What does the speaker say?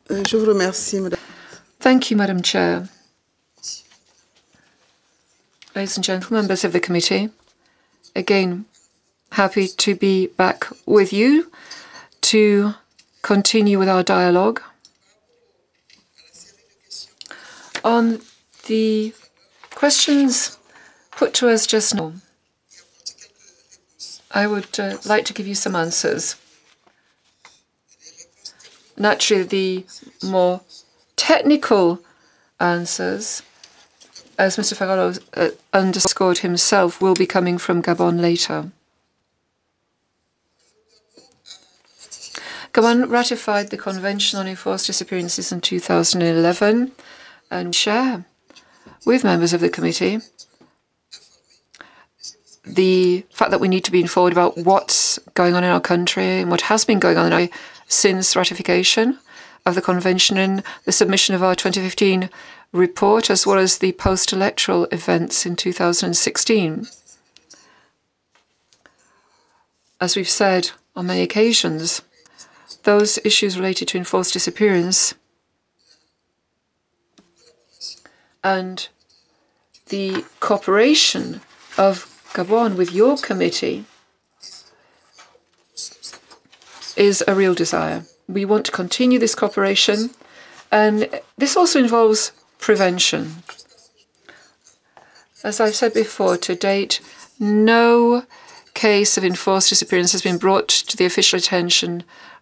Je vous remercie, Madame. Thank you, Madam Chair. Ladies and gentlemen, members of the committee, again, happy to be back with you to continue with our dialogue on the questions put to us just now. I would like to give you some answers. Naturally, the more technical answers, as Mr. Ferraro underscored himself, will be coming from Gabon later. Gabon ratified the Convention on Enforced Disappearances in 2011 and share with members of the committee the fact that we need to be informed about what's going on in our country and what has been going on since ratification of the convention and the submission of our 2015 report, as well as the post-electoral events in 2016. As we've said on many occasions, those issues related to enforced disappearance and the cooperation of Gabon with your committee is a real desire. We want to continue this cooperation, and this also involves prevention. As I've said before, to date, no case of enforced disappearance has been brought to the official attention